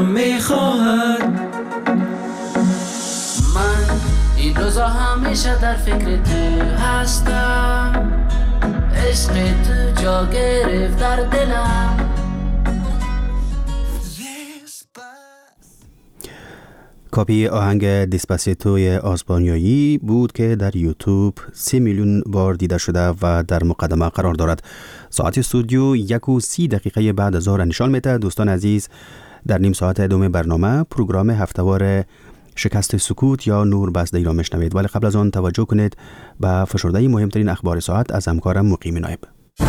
میخواهد. من این روزا همیشه در فکر تو هستم، عشق تو جا گرفت در دلم. کاپی آهنگ دیسپاسیتوی اسپانیایی بود که در یوتیوب 3 میلیون بار دیده شده و در مقدمه قرار دارد. ساعت استودیو 1:30 بعد از ظهر نشان میده. دوستان عزیز، در نیم ساعت دوم برنامه پروگرام هفتهوار شکست سکوت یا نور بسته ای را میشنوید، ولی قبل از آن توجه کنید به فشرده مهمترین اخبار ساعت از همکارم مقیم نایب.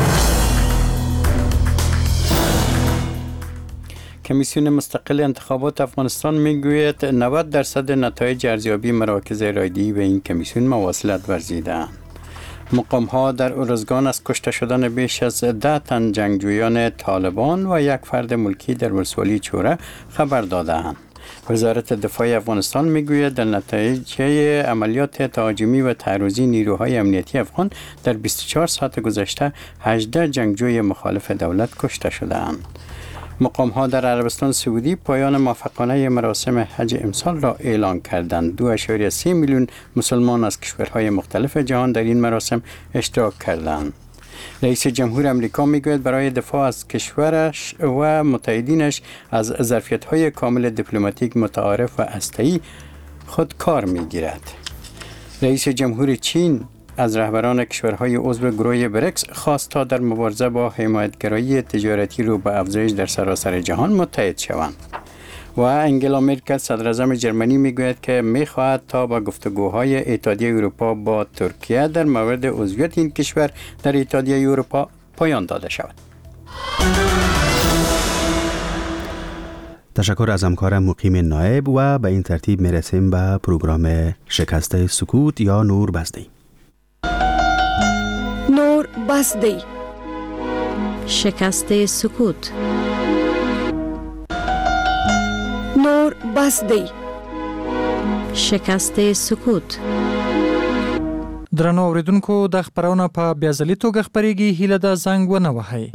کمیسیون مستقل انتخابات افغانستان میگوید 90% نتایج ارزیابی مراکز رایدهی به این کمیسیون مواصلت ورزیدند. مقام ها در ارزگان از کشته شدن بیش از 10 تن جنگجویان طالبان و یک فرد ملکی در ولسوالی چوره خبر دادند. وزارت دفاع افغانستان میگوید در نتیجه عملیات تهاجمی و تعرضی نیروهای امنیتی افغان در 24 ساعت گذشته 18 جنگجوی مخالف دولت کشته شدند. مقام ها در عربستان سعودی پایان موفقانه مراسم حج امسال را اعلان کردند. 2.3 میلیون مسلمان از کشورهای مختلف جهان در این مراسم اشتراک کردند. رئیس جمهور امریکا میگوید برای دفاع از کشورش و متحدینش از ظرفیت‌های کامل دیپلماتیک متعارف و هسته‌ای خود کار میگیرد. رئیس جمهور چین از رهبران کشورهای عضو گروه بریکس خواست تا در مبارزه با حمایتگرایی تجارتی رو به افزایش در سراسر جهان متحد شوند. و انگلا مرکل صدراعظم جرمنی میگوید که میخواهد تا با گفتگوهای اتحادیه اروپا با ترکیه در مورد عضویت این کشور در اتحادیه اروپا پایان داده شود. تشکر از همکارم مقیم نایب و به این ترتیب میرسیم به پروگرام شکست سکوت یا نور بسته ای. نور بسته ای. شکست سکوت. نور بسته ای. شکست سکوت. درنو اوریدونکو د خبرونه په بیازلي توګه خبرېږي، هیله ده زنګ ونه وهئ.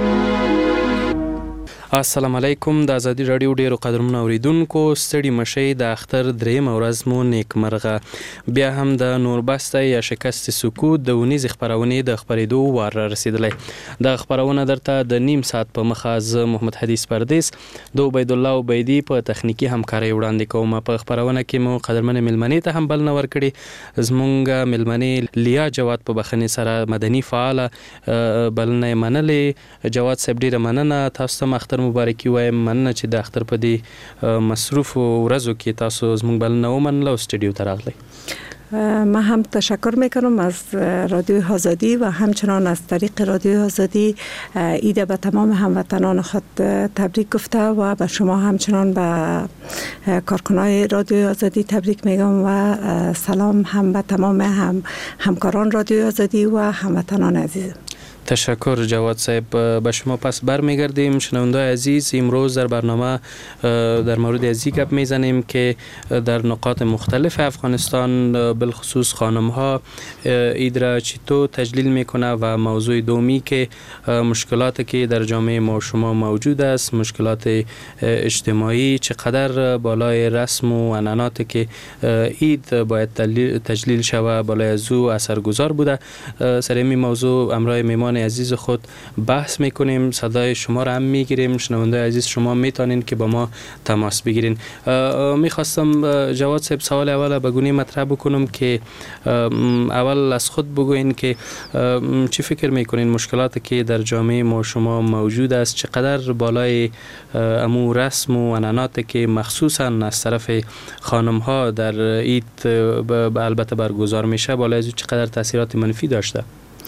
السلام علیکم. د ازادي رادیو ډیرو قدرمنو اوریدونکو، ستړي مشئ. د اختر دریم ورځ مو نیکمرغه. بیا هم د نور بسته یا شکست سکوت د ونیز خبرونه د خبرېدو وار رسیدلی. د خبرونه درته د نیم ساعت په مخه ز محمد حدیث پردیس د عبید الله عبیدی په تخنیکی همکاري وړاندې کوم. په خبرونه کې مو قدرمن ملمنې ته هم بل نور کړي. زمونږ ملمنې لیا جواد په بخنی سره مدني فعال بلنه منلې. جواد صاحب ډیره مننه. تاسو ته اختر مبارکي وایم. مننه چې د اختر په دې مصروف ورځو کې تاسو زموږ بلنه ومنله او استودیو ته راغلی. من هم تشکر میکنم از رادیوی آزادی و همچنان از طریق رادیوی آزادی ایده به تمام هموطنان خود تبریک گفته و به شما همچنان به کارکنای رادیوی آزادی تبریک میگم و سلام هم به تمام همکاران رادیوی آزادی و هموطنان عزیزم. تشکر جواد صاحب. به شما پس برمیگردیم. شنونده‌های عزیز، امروز در برنامه در مورد ازی گپ میزنیم که در نقاط مختلف افغانستان بالخصوص خانم‌ها عید را چطور تجلیل میکنه و موضوع دومی که مشکلاتی که در جامعه ما شما موجود است، مشکلات اجتماعی چقدر بالای رسم و عنعناتی که عید باید تجلیل شوه بالای از او اثرگذار بوده. سر این موضوع امرای میمان عزیز خود بحث میکنیم. صدای شما را هم میگیریم. شنونده عزیز شما میتونین که با ما تماس بگیرین. میخواستم جواد صاحب سوال اول بگونی مطرح بکنم که اول از خود بگوین که چی فکر میکنین مشکلاتی که در جامعه ما شما موجود است چقدر بالای امو رسم و عنعناتی که مخصوصا از طرف خانم ها در عید البته برگزار میشه بالای از چقدر تاثیرات منفی داشته؟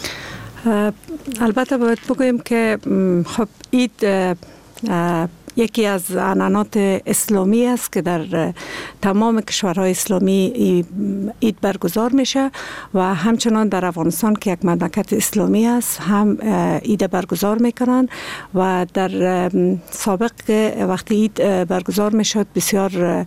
البته باید بگویم که خب عید یکی از عنعنات اسلامی است که در تمام کشورهای اسلامی عید برگزار میشه و همچنان در افغانستان که یک مملکت اسلامی است هم عید برگزار میکنن و در سابق وقتی عید برگزار میشد بسیار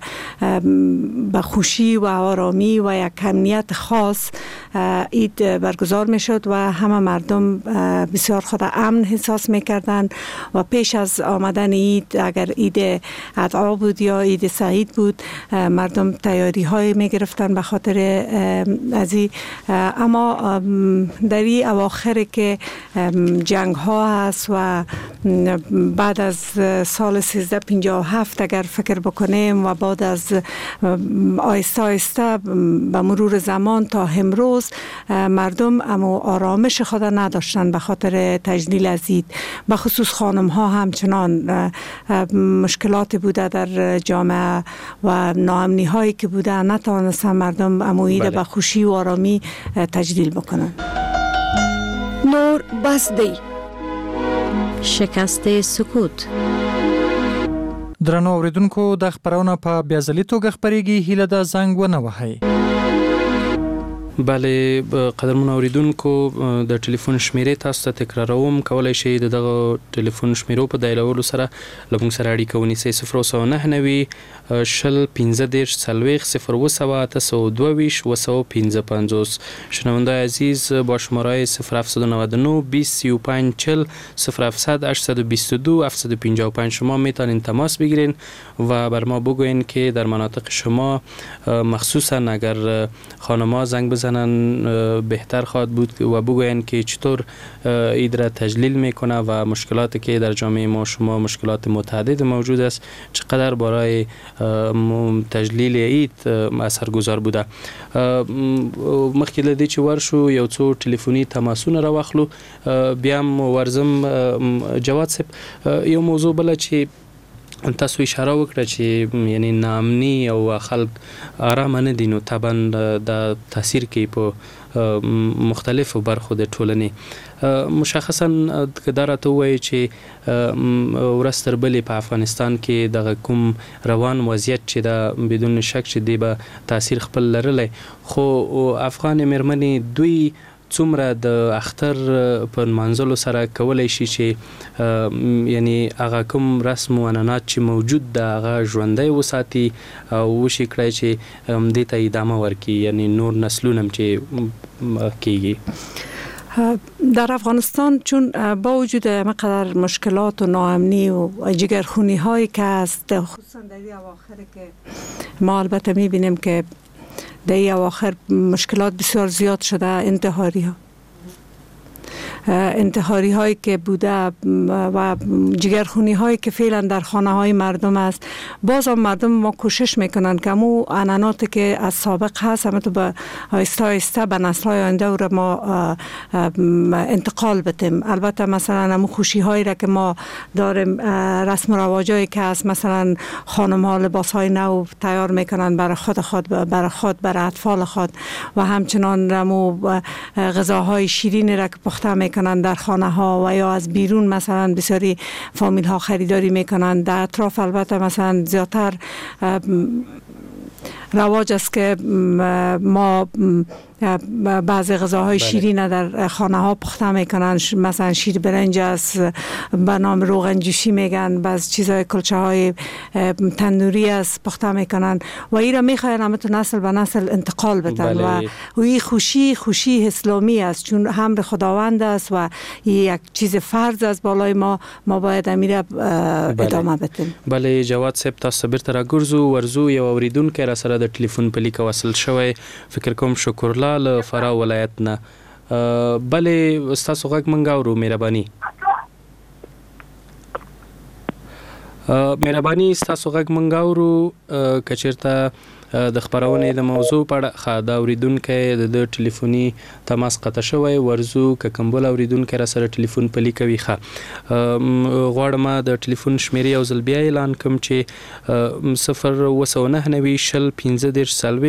با خوشی و آرامی و یک امنیت خاص عید برگزار میشد و همه مردم بسیار خود امن احساس میکردن و پیش از آمدن عید اگر عید ادعا بود یا عید سعید بود مردم تیاری های می گرفتن به خاطر ازی. اما در این اواخر که جنگ ها هست و بعد از سال 1357 اگر فکر بکنیم و بعد از آهسته آهسته به مرور زمان تا امروز مردم امو آرامش خود نداشتن به خاطر تجلیل از عید. به خصوص خانم ها همچنان مشکلات بوده در جامعه و ناامنی هایی که بوده نتوانستن مردم امو عید به خوشی و آرامی تجلیل بکنن. نور بس دی شکست سکوت. درنو اوریدونکو د خبرونه په بیازلي توګه خبرېږي، هیله ده زنګ ونه وهئ. بله قدرمن اوریدونکو د ټلیفون شمیرې تاسو ته تکراروم، کولای شئ دغه ټلیفون شمیرو په دایلولو سره له موږ سره اړیکه ونیسئ. 099 شل 15 40 0 822 255. شنونده‌های عزیز با شماره 0799 20 35 40 0700 822 755 شما میتونین تماس بگیرین و بر ما بگوین که در مناطق شما مخصوصا اگر خانم‌ها زنگ بزنن بهتر خواهد بود و بگوین که چطور عید را تجلیل میکنه و مشکلاتی که در جامعه ما شما مشکلات متعدد موجود است چقدر برای تجلیل عید اثرگذار بوده. مخکې له دې چې ورشو یو څو ټلیفوني تماسونه راواخلو، بیا هم ورځم جواد صاحب یو موضوع بله چې تاسو اشاره وکړه چې یعنی ناامني او خلک آرام نه دي، نو طبعا د تاثیر کوي په مختلفو برخو د ټولنې. مشخصا که دا راته ووایي چې ورځ تر بلې په افغانستان کې دغه کوم روان وضعیت چې دا بدون شک چې دی به تاثیر خپل لرلی، خو افغان مېرمنې دوی څومره د اختر په منځلو سره کولای شي چې یعنی هغه کوم رسم و عنعنات چې موجود ده هغه ژوندی وساتي او وشي کړی چې دې ته ادامه ورکړي، یعنی نور نسلونه هم چې کیږي. در افغانستان چون با وجود مقدار مشکلات و ناامنی و جگرخونی هایی که هست، خصوصا در این اواخر که ما البته میبینیم که در این اواخر مشکلات بسیار زیاد شده، انتحاری هایی که بوده و جگرخونی هایی که فعلا در خانه های مردم است، باز هم مردم ما کوشش میکنن که مو عنعناتی که از سابق هست همه تو به آهسته آهسته به نسل های آینده رو ما انتقال بدیم. البته مثلا مو خوشی هایی را که ما داریم، رسم و رواجایی که هست، مثلا خانم ها لباس های نو تیار میکنن برای خود برای اطفال خود و همچنان مو غذاهای شیرین را که پخته میکنن در خانه ها و یا از بیرون مثلا بسیاری فامیل ها خریداری میکنن. در اطراف البته مثلا زیادتر رواج است که ما بعضی غذاهای شیرین در خانه ها پخته میکنن، مثلا شیر برنج است به نام روغن جوشی میگن، بعض چیزهای کلچه های تندوری است پخته میکنن و این را میخواین همه تو نسل به نسل انتقال بدن و این خوشی اسلامی است، چون امر خداوند است و یک چیز فرض است بالای ما باید امیر ادامه بدیم. بله جواد صاحب تاسو بیرته ورزو یو اوریدونکو را سره د ټلیفون په لیک وصل شوی، فکر کوم شکرلا له فراه ولایت نه. بله ستاسو غږ مونږ اورو، مهرباني ستاسو غږ مونږ اورو. که چېرته د خبرونې د موضوع په اړه د اوریدونکو د ټلیفوني تماس قطع شوی، ورزو که کوم بل اوریدونکو را سره ټلیفون پلی کوي غواړم د ټلیفون شمیرې یو ځل بیا اعلان کوم چې 0 شل 15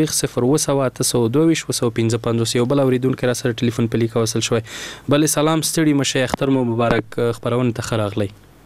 0 یو بل اوریدونکو را سره ټلیفون پلی کوسل شوی. بله سلام، ستړي مشه، اختر مو مبارک، خبرونه ته راغلی.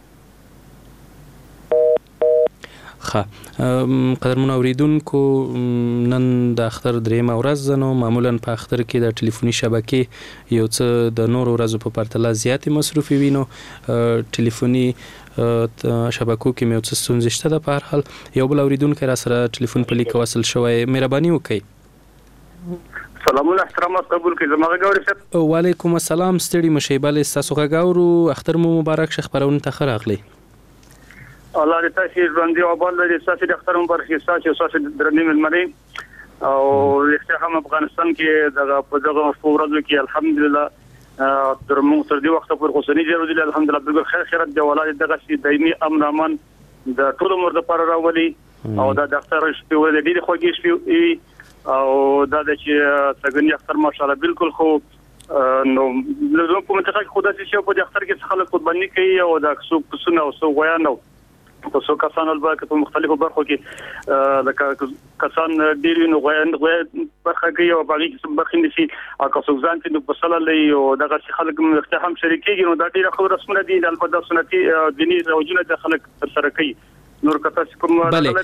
قدرمن اوریدونکو نن د اختر درېمه ورځ ده، نو معمولا په اختر کې د ټلیفوني شبکې یو څه د نورو ورځو په پرتله زیاتې مصروفي وي، نو ټلیفوني شبکو کې مې یو څه ستونزې شته ده. په هر حال یو بل اوریدونکی را سره ټلیفون په لیک وصل شوی، مهرباني وکړئ. سلامونه احترامات قبول کړئ. زما غږ اورئ صاحب؟ وعلیکم السلام، ستړي مشئ. بله ستاسو غږ اورو، اختر مو مبارک شه، خپرونې ته ښه راغلی. الله دې تاسو ژوندۍ او بل دې تاسو د اختر مبارک تاسو درنې ملمنې او هم افغانستان کې دغه ورځو کې الحمدلله تر موږ تر دې وخت پورې خوشني جوړ دي الحمدلله بالکل خیرت دی ولادت دغه شي دایمي امن امان د ټول عمر لپاره راولي او دا ډاکټر شپې ولې ډېر خوږی شپې او دا د چې څنګه اختر ماشاءالله بالکل خو نو زه کوم څه کې خدای چې په اختر کې خلک قرباني کوي او دا څوک سونه او څوک وایي په څو کسان البته په مختلفو برخو کې لکه کسان ډیر نو غوښه برخه کوي او باقي څه برخه نشي او که څوک ځان ته په صلی الله او دغه خلک هم شریکيږي نو دا ډیر خو رسمونه دي البته سنتي دینی روجونه د خلک سره کوي نور کته کوم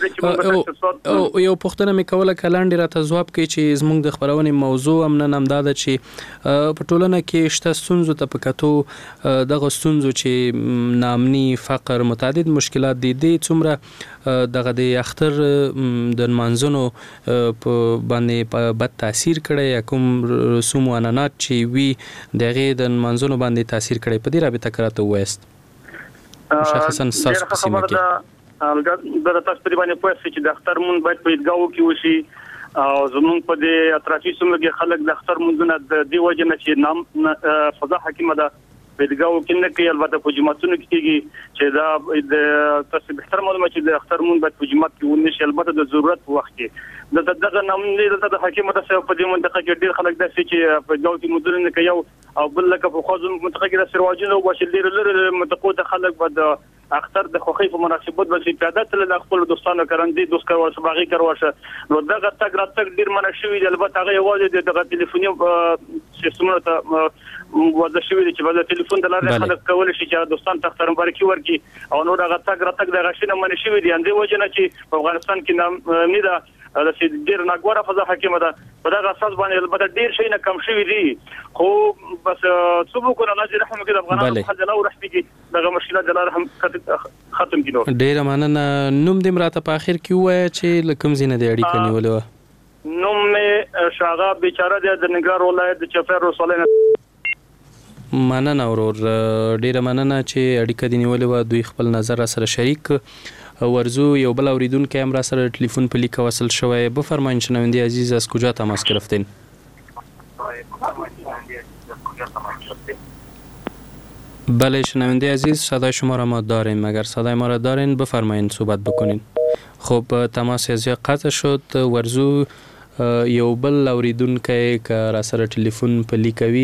یو پوښتنه مې کوله کلاندې راته ځواب کوي چې زموږ د خبرونې موضوع هم نن همدا ده چې په ټولنه کې شته ستونزو ته په کتو دغه ستونزو چې ناامني فقر متعدد مشکلات دي څومره دغه د اختر د منځونو په باندې بد تاثیر کړی کوم رسوم او عنعنات چې وی دغه د منځونو باندې تاثیر کړی په دې رابطه کراته وایست مشخصا ساس په سیمه کې د تاسو په باندې پوهه چې د اختر مون باید په ایدګاو کې وشي او زمونږ په دې اطرافي سیمو کې خلک د اختر مونږونه د دې وجه نه چې نام فضا حکیمه ده په ایدګاو کې نه کوي البته په جمعتونو کې کېږي چې دا د تاسو به احترام معلومه چې د اختر مون باید په جمعت کې ونشي البته د ضرورت په وخت کې دغه نام نه د حکیمه ده په دې منطقه کې ډیر خلک داسې چې په ایدګاو کې مدونه نه کوي او بل لکه په خوځو منطقه کې د سرواجونو او بشلیر لري منطقو ته خلک بد اختر د خوخي په مناسبت باندې پیاده تل د خپل دوستانو کرندي دوست کار شباغي کرواشه نو دغه تک راتک ډیر منع شوی دی البته هغه یوازې دغه ټلیفوني سیستمونو ته وځي شوی دی چې په ټلیفون د لارې خلک کول شي چې دوستان ته اختر مبارکي ورکړي او نو دغه تک راتک دغه شینه منع شوی دی اندې وجه نه چې په افغانستان کې نه ده د سید ډیر ناګوره فضا حکیمه ده په دغه اساس باندې البته ډیر شي نه کم شوی دی خو بس څوک کو الله دې رحم وکړي افغانانو خلک او رحم کې دغه مشکلات د لارې هم ختم کړي ډیر مننه نوم دې راته په اخر کې وای چې لکم زینه دې اړیکه نیولې نوم مې شاغا بیچاره د نګار ولایت د چفر رسولین مننه ورور ډیر مننه چې اړیکه دې نیولې و دوی خپل نظر سره شریک ورزو یو بل اوریدونکو هم را سره ټلیفون په لیک وصل شوی بفرمایید شنونده عزیز از کجا تماس گرفتین بله شنونده عزیز صدای شما را ما داریم اگر صدای ما را دارین بفرمایید صحبت بکنین خب تماس از قطع شد ورزو یو بل اوریدونکو که را سره ټلیفون په لیکوي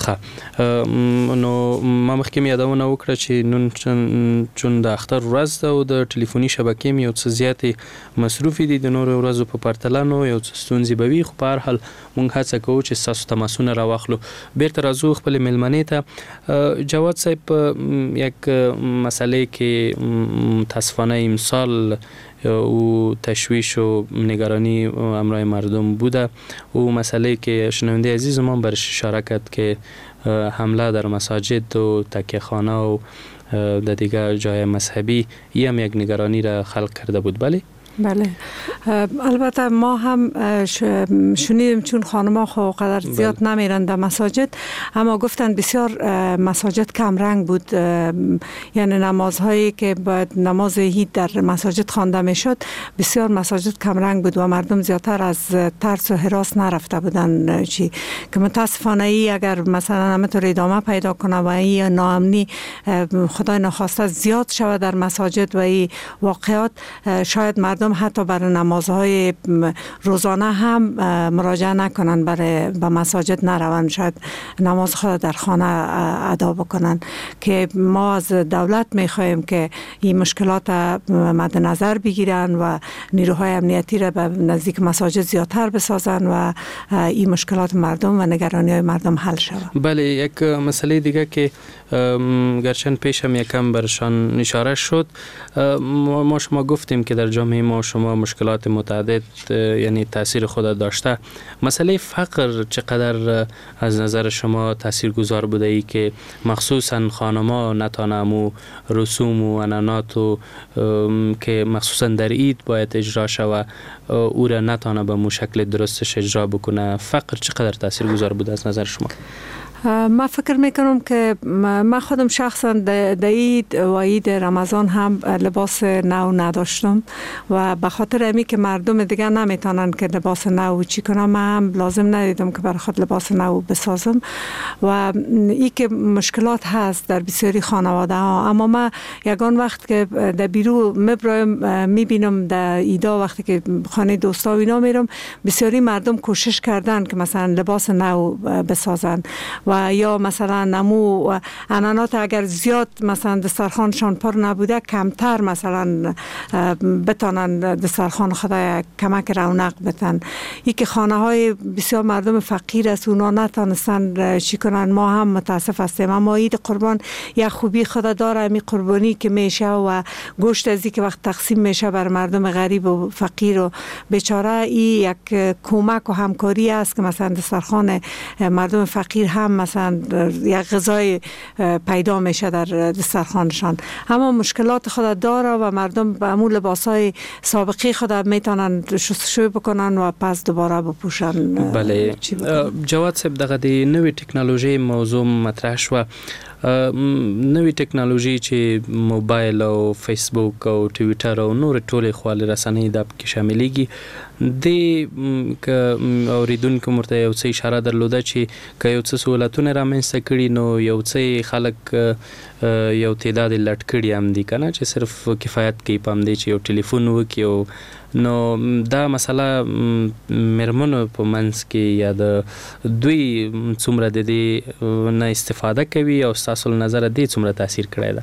نو ما مخکې یادونه وکړه چې نن چون د اختر ورځ ده او د ټلیفوني شبکې یو څه زیاتې مصروفي دي د نورو ورځو په پرتله نو یو څه ستونزې به وي خو په هر حال موږ هڅه کوو چې ستاسو تماسونه راواخلو بیرته راځو خپلې میلمنې ته جواد صاحب یک مسئله که متاسفانه امسال او تشویش و نگرانی امرای مردم بوده او مسئله که شنونده عزیز ما برش اشاره کرد که حمله در مساجد و تکیه خانه و در دیگر جای مذهبی این هم یک نگرانی را خلق کرده بود بله البته ما هم شنیدیم چون خانم‌ها خو قدر زیاد نمیرن در مساجد اما گفتن بسیار مساجد کم رنگ بود یعنی نمازهایی که باید نماز عید در مساجد خوانده میشد بسیار مساجد کم رنگ بود و مردم زیادتر از ترس و هراس نرفته بودن چی که متاسفانه ای اگر مثلا همینطور ادامه پیدا کنه و این ناامنی خدای نخواسته زیاد شود در مساجد و این واقعات شاید مردم حتی برای نمازهای روزانه هم مراجعه نکنن به مساجد نروند شاید نماز خود در خانه ادا بکنن که ما از دولت میخواهیم که این مشکلات مد نظر بگیرن و نیروهای امنیتی را به نزدیک مساجد زیادتر بسازن و این مشکلات مردم و نگرانی های مردم حل شود. بله یک مسئله دیگه که گرچند پیش هم یکم برشان اشاره شد ما شما گفتیم که در جامعه ما شما مشکلات متعدد یعنی تاثیر خود داشته مسئله فقر چقدر از نظر شما تاثیرگذار بوده ای که مخصوصا خانم‌ها نتانمو رسوم و عنعنات که مخصوصا در عید باید اجرا شود او را نتانه به شکل درستش اجرا بکنه فقر چقدر تاثیرگذار بوده از نظر شما؟ ما فکر میکنم که من خودم شخصا در عید و عید رمضان هم لباس نو نداشتم و به خاطر امی که مردم دیگه نمیتونن که لباس نو چی کنم، من هم لازم ندیدم که برای خود لباس نو بسازم و ای که مشکلات هست در بسیاری خانواده ها. اما من یگان وقت که در بیرو میبینم در ایدا وقتی که خانه دوستا و اینا میرم، بسیاری مردم کوشش کردن که مثلا لباس نو بسازن و یا مثلا نمو انانات اگر زیاد مثلا دسترخوانشان پر نبوده کمتر مثلا بتانن دسترخوان خدا کمک رونق بتن. ای که خانه های بسیار مردم فقیر است اونا نتانستن چی کنن. ما هم متاسف هستیم، اما عید قربان یک خوبی خدا داره، می قربانی که میشه و گوشت ازی که وقت تقسیم میشه بر مردم غریب و فقیر و بیچاره، ای یک کمک و همکاری است که مثلا دسترخوان مردم فقیر هم مثلا یک غذای پیدا میشه در دسترخوانشان. اما مشکلات خود داره و مردم به امون لباسای سابقی خود میتونن شستشوی بکنن و پس دوباره بپوشن. بله جواد صاحب، دغه د نوې ټکنالوژي موضوع مطرح شو. نوې ټکنالوژي چې موبایل او فیسبوک او ټویټر او نور ټولې خواله رسنۍ د کې شاملېږي، د اوریدونکو مرته یو څه اشاره درلوده چې که یو څه سہولتونه رامنځته کړي نو یو څه خلک یو تعداد لټ کړي هم دي کنه چې صرف کفایت کوي په همدې چې یو ټلیفون وکړي. نو دا مسله مرمنو په منځ کې یا د دوی څومره د دې نه استفاده کوي او ستاسو نظر دې څومره تاثیر کړی ده؟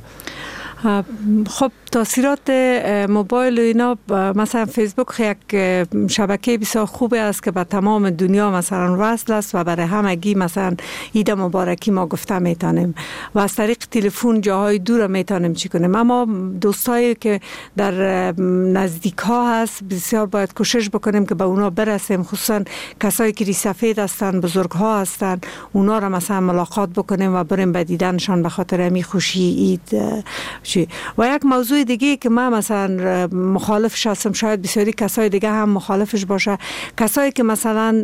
خب تاثیرات موبایل و اینا، مثلا فیسبوک یک شبکه بسیار خوبه است که به تمام دنیا مثلا وصل است و برای همگی مثلا عید مبارکی ما گفته میتونیم و از طریق تلفن جاهای دور میتونیم چی کنیم. اما دوستایی که در نزدیک ها هست بسیار باید کوشش بکنیم که به اونا برسیم، خصوصا کسایی که ریسفید هستن، بزرگ ها هستن، اونا را مثلا ملاقات بکنیم و بریم به دیدنشان به خاطر امی خوشی عید. و یک موضوع دیگه که من مثلا مخالفش هستم، شاید بسیاری کسای دیگه هم مخالفش باشه، کسایی که مثلا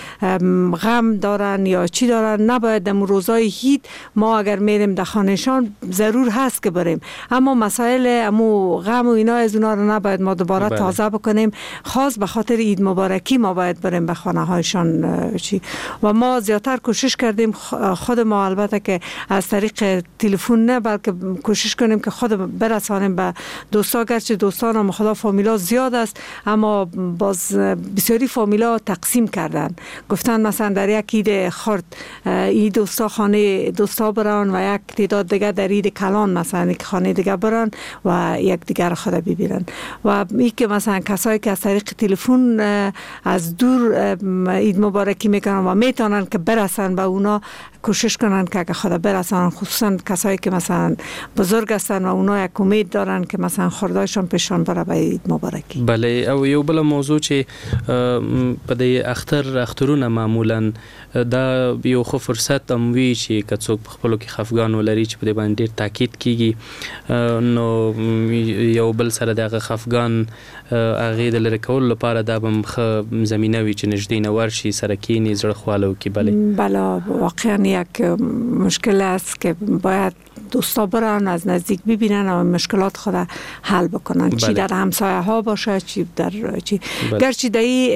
غم دارن یا چی دارن، نباید در روزای عید ما اگر میریم در خانهشان ضرور هست که بریم، اما مسائل امو غم و اینا از اونا رو نباید ما دوباره تازه بکنیم. خاص به خاطر عید مبارکی ما باید بریم به خانه هایشان چی. و ما زیادتر کوشش کردیم خود ما، البته که از طریق تلفن نه، بلکه کوشش کنیم که خود برسانیم به دوستا. گرچه دوستان هم خدا فامیلا زیاد است، اما باز بسیاری فامیلا تقسیم کردن، گفتن مثلا در یک عید خرد این دوستا خانه دوستا برن و یک تعداد دیگه در عید کلان مثلا یک خانه دیگه برن و یک دیگر خود ببینن. و این که مثلا کسایی که از طریق تلفن از دور عید مبارکی میکنن و میتونن که برسن به اونا، کوشش کنن که اگه خدا برسن، خصوصا کسایی که مثلا بزرگ هستن و اونا یک امید دارن که مثلا خردایشان پیشان بره به عید مبارکی. بله، او یو بل موضوع چې په دې اخترونه معمولا دا یو خو فرصت هم وی چې که څوک په خپلو کې خفګان ولري چې په دې باندې ډېر تاکید کیږي، نو یو بل سره دغه خفګان هغې د لرې کولو لپاره دا به ښه زمینه وي چې نږدې نه ورشي، سره کینی، زړه خواله وکړي. بله واقعا یک مشکل است که باید دوستا برن از نزدیک ببینن و مشکلات خود حل بکنن. چی در همسایه ها باشه، چی در چی. گرچه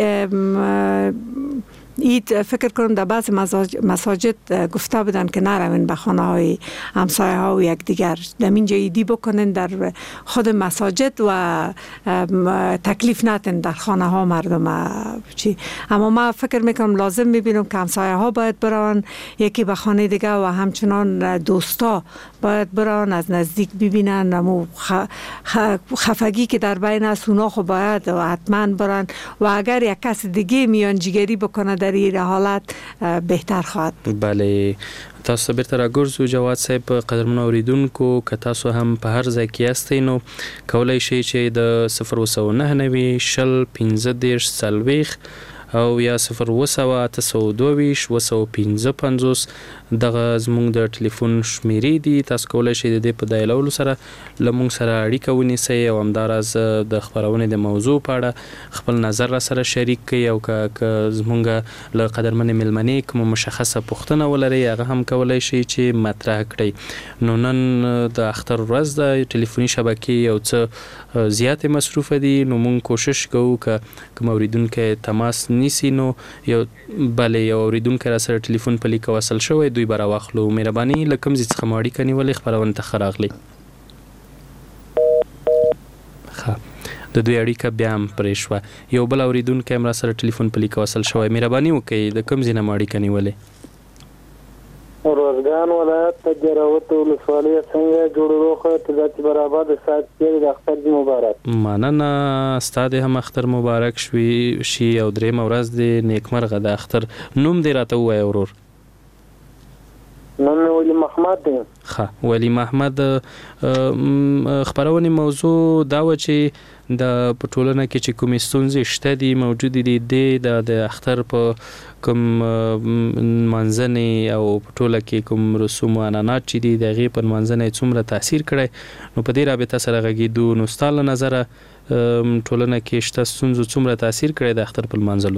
در اید فکر کنم در بعض مساجد گفته بودن که نروین به خانه های همسایه ها و یک دیگر، در اینجا ایدی بکنن در خود مساجد و تکلیف نتن در خانه ها مردم چی. اما ما فکر میکنم لازم میبینم که همسایه ها باید برن یکی به خانه دیگر و همچنان دوستا باید برن از نزدیک ببینن. امو خفگی که در بین است اونا خو باید و حتما برن و اگر یک کس دیگه میان جگری بکنه در این حالت بهتر خواهد. بله، تاسو بیرته راګرځو جواد صاحب. قدرمنو اوریدونکو، که تاسو هم په هر ځای کې یاستئ نو کولی شئ چې د 009 90 15 40 او یا 02082 255 دغه زموږ د ټلیفون شمیرې دي. تاسو کولای شئ د دې په دایلولو سره لمونږ سره اړیکه ونیسئ او همداراز د خبرونې د موضوع په اړه خپل نظر را سره شریک کړئ او که زموږ له قدرمنې مېلمنې کوم مشخصه پوښتنه ولرئ هغه هم کولای شئ چې مطرح کړئ. نو نن د اختر ورځ د ټلیفوني شبکې یو څه زیاتې مصروفه دي، نو موږ کوشش کوو که کوم اوریدونکی تماس نیسي نو یو اوریدونکی را سره ټلیفون په لیک وصل شوی دوی به راواخلو. مهرباني له کوم ځای څخه مو اړیکه نیولې خپرونې ته ښه راغلئ. ښه د دوی اړیکه بیا هم پرې شوه. یو بل اوریدونکی هم را سره ټلیفون په لیک وصل شوی. مهرباني وکړئ د کوم ځای نه مو اړیکه نیولې؟ روزګان ولایت ته جراوت ولسوالۍ څنګه جوړروخه ته ذات برابر د سات کې د اختر مبارک. مننه ستاسو هم اختر مبارک شي او دریم ورځ د نیکمرغه د اختر. نوم دې راته ووایه ورور. نوم ولی محمد دی. ښه ولی محمد، خبرونې موضوع دا و چې د پټولنه کې چې کومې ستونزې شته دي موجود دي د اختر په کوم منځنې او پټوله کې کوم رسوم او عنعنات چې دي د هغې په منځنې څومره تاثیر کړی، نو په دې رابطه سره غږېدو. نو ستا له نظره ټولنه کې شته ستونزو څومره تاثیر کړی د اختر په لمانځلو؟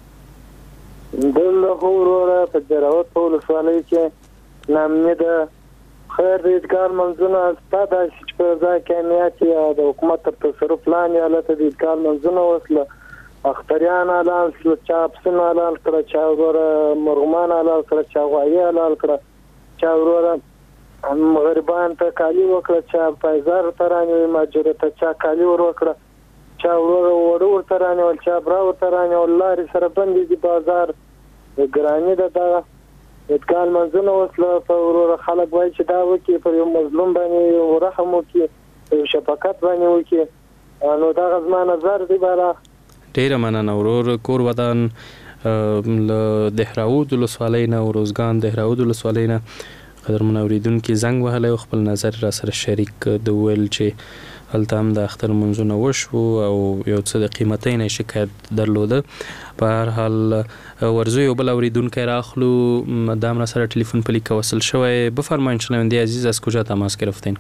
دلته وروره په جراوت ولسوالۍ کې نامنې د خیر د ادګار منځونه ستا داسې چې په ځای کې امنیت یا د حکومت تر تصرف لاندې هلته د ادګار منځونه وسله اختریان اعلان کړه، چا پسونه اعلان کړه، چا وروره مرغومان اعلان کړه، چا غوایي اعلان کړه، چا وروره غریبان ته کالي وکړه، چا پایزار ورته رانیول، ماجرې ته چا کالي ور وکړه، چا وروره اوړه ورته رانیول، چا برا ورته رانیول. لارې سره بندې دي، بازار ګراني ده. دغه ادګار منځونه وسله په وروره خلک وایي چې دا وکړي پر یو مظلوم باندې رحم وکړي، یو شفقت باندې وکړي. نو دغه زما نظر دی. بالا ډیره مننه ورور. کور ودان له دهراود ولسوالۍ نه او روزګان دهراود ولسوالۍ نه قدرمن اوریدونکي زنګ وهلی او خپل نظر را سره شریک د ویل چې هلته هم د اختر منځونه وشو او یو څه د قیمتۍ نه شکایت درلوده. په هر حال ورزو یو بل اوریدونکی راخلو. دام را سره ټلیفون په لیک وصل شوی. بفرمایید شنونده عزیز از کجا تماس گرفتین؟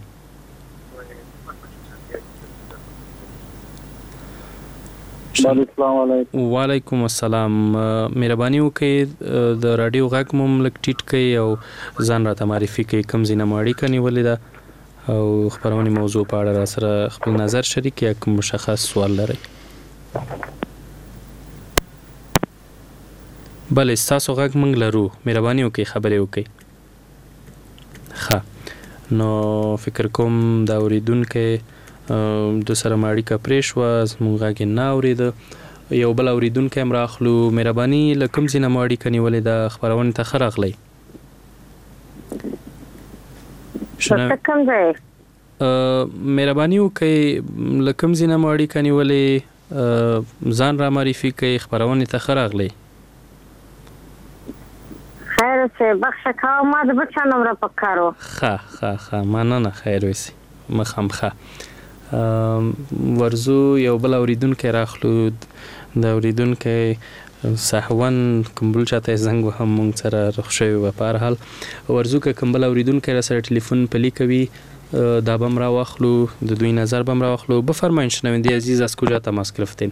السلام علیکم. وعلیکم السلام. مهرباني وکړئ د رادیو غږ مو لږ ټیټ کړئ او ځان راته معرفي کړئ کوم ځای نه مو اړیکه نیولې ده او خبرونې موضوع په اړه را سره خپل نظر شریک یا کوم مشخص سوال لرئ. بله ستاسو غږ موږ لرو. مهرباني وکړئ خبرې وکړئ. ښه نو فکر کوم دا اوریدونکی د سره اړیکه پرې شوه، زموږ غږ یې نه اورېده. یو بل اوریدونکی هم راخلو. مهرباني له کوم ځای نه مو اړیکه نیولې ده خپرونې ته ښه راغلی. مهرباني وکړئ له کوم ځای نه مو اړیکه نیولې ځان را معرفي کړئ خپرونې ته ښه راغلی. خیر اوسئ. بخښه کوه ما د بل چا نمره په کار و. ښه مننه. خیر اوسئ. مخام ښه. ورزو یو بل اوریدونکی راخلو. د اوریدونکی سهون کوم بل چاته زنګ وهم مونږ سره رخ شوی و. په هر حال ورزو که کوم بل اوریدونکی را سره ټلیفون پلی کوي دا به هم راواخلو، د دوی نظر به هم راواخلو. بفرمایید شنونده عزیز از کجا تماس گرفتین؟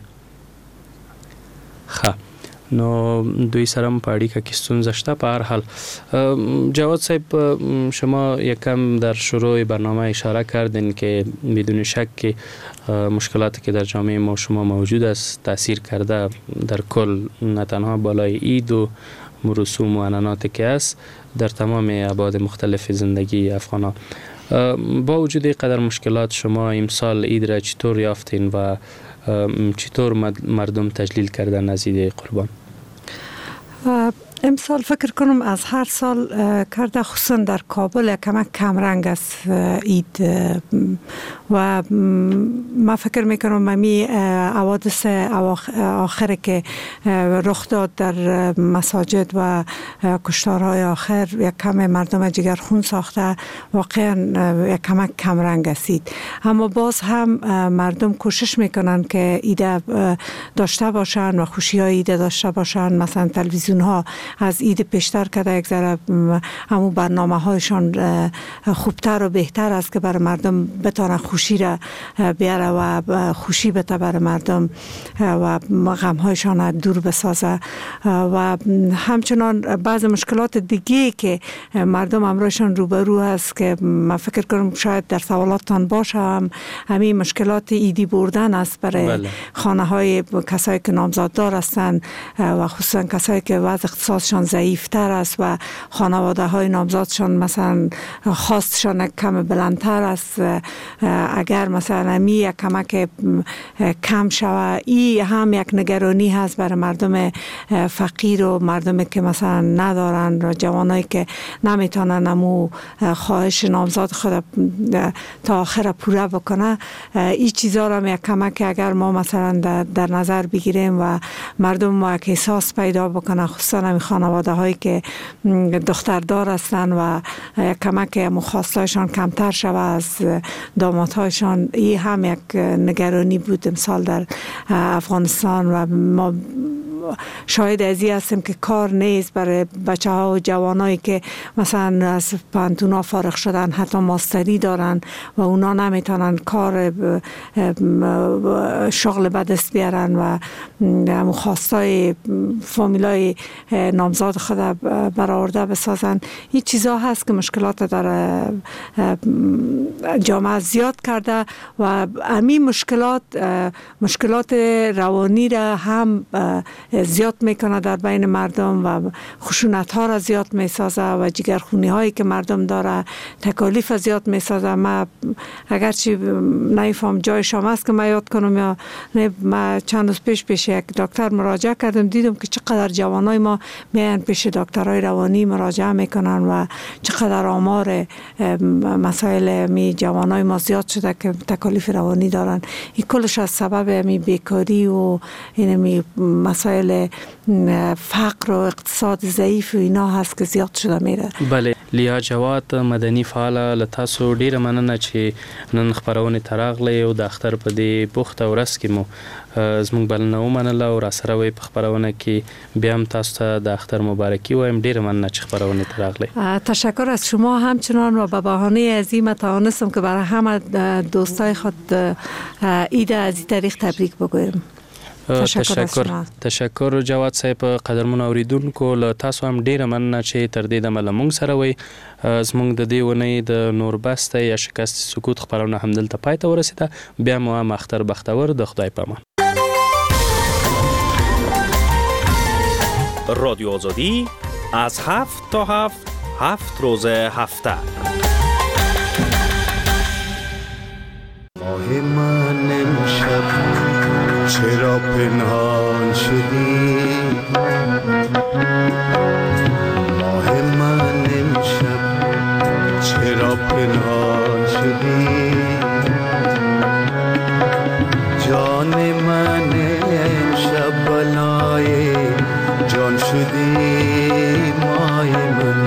ښه نو دوی سره هم په اړیکه کې ستونزه شته. په هر حال جواد صاحب شما یکم در شروع برنامه اشاره کردین که بدون شک مشکلاتی که در جامعه ما شما موجود است تاثیر کرده در کل نه تنها بالای عید و رسوم و عنعناتی که است در تمام ابعاد مختلف زندگی افغانان. با وجود قدر مشکلات شما امسال عید را چطور یافتین و چطور مردم تجلیل کردن از عید قربان؟ امسال فکر کنم از هر سال کرده، خصوصا در کابل کمک کمرنگ است اید و ما فکر میکنم ممی حوادث آخر که رخ داد در مساجد و کشتارهای آخر یک کم مردم جگر خون ساخته، واقعا یک کمک کمرنگ است. اما باز هم مردم کوشش میکنن که ایده داشته باشن و خوشی های ایده داشته باشن. مثلا تلویزیون ها از اید پیشتر کرده، یک ذره همون برنامه هایشان خوبتر و بهتر است که برای مردم بتونه خوشی را بیاره و خوشی بده برای مردم و غم هایشان دور بسازه. و همچنان بعض مشکلات دیگه که مردم امروزشان روبرو هست که من فکر کنم شاید در سوالاتتان باشه، همین مشکلات ایدی بردن است برای خانه های کسایی که نامزاددار هستند و خصوصا کسایی که وضع اقتصادشان ضعیفتر است و خانواده های نامزادشان مثلا خواستشان کم بلندتر است. اگر مثلا می یک کمک کم شود، این هم یک نگرانی هست برای مردم فقیر و مردم که مثلا ندارن و جوانایی که نمیتونن امو خواهش نامزاد خود تا آخر پوره بکنه. این چیزا را یک کمک اگر ما مثلا در نظر بگیریم و مردم ما یک احساس پیدا بکنه، خصوصا همین خانواده هایی که دختردار هستن و کمک مخواستایشان کمتر شود از دامادهایشان، این هم یک نگرانی بود امسال در افغانستان و ما شاهد ازی هستیم که کار نیست برای بچه ها و جوانایی که مثلا از پانتونا فارغ شدن، حتی ماستری دارن و اونا نمیتونن کار شغل به دست بیارن و مخواستای فامیلای نامزاد خود برآورده بسازن. این چیزا هست که مشکلات در جامعه زیاد کرده و همین مشکلات روانی را هم زیاد میکنه در بین مردم و خشونت ها را زیاد میسازه و جگرخونی هایی که مردم داره تکالیف زیاد میسازه. ما اگرچه نمیفهم جایش هم است که ما یاد کنم یا نه، ما چند روز پیش یک دکتر مراجعه کردم، دیدم که چقدر جوانای ما میان پیش دکترای روانی مراجعه میکنن و چقدر آمار مسائل می جوانای ما زیاد شده که تکالیف روانی دارن. این کلش از سبب می بیکاری و این مسائل فقر و اقتصاد ضعیف و اینا هست که زیاد شده میره. بله، لیا جواد مدني فعال لتاسو ډیره مننه چې نن خبرونه تراغله او د اختر په دې بوخته ورځ کې مو زموږ بلنه ومنله او را سره وي په خبرونه کې بیا هم تاسو ته د اختر مبارکي وایم. ډیره مننه چې خبرونه تراغله. تشکر از شما همچنان و به بهانه عظیم توانستم که برای همه دوستای خود عید از این طریق تبریک بگویم. تشکر جواد صاحب. قدرمن اوریدونکو له تاسو هم ډیره مننه چې تر دې دمه له موږ سره وئ. زموږ د دې ونې د نوربسته یا شکست سکوت خبرونه همدلته پای ته ورسېده. بیا مو هم اختر بختور. د خدای په امان. رادیو آزادی از 7 تا 7 روز هفته. ماه من امشب چرا پنهان شدی؟ ماه من امشب چرا پنهان شدی؟ جان من امشب بلای جان شدی. ماه من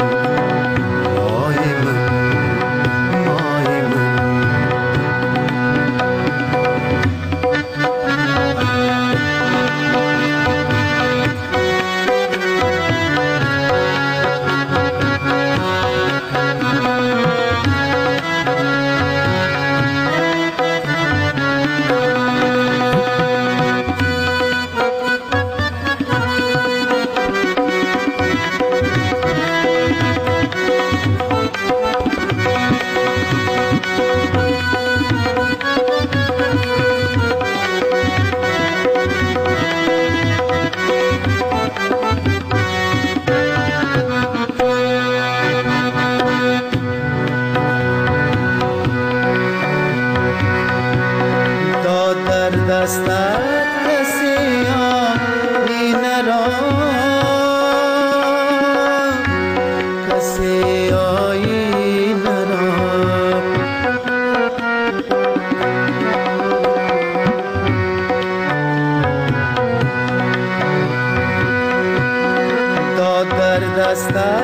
بسته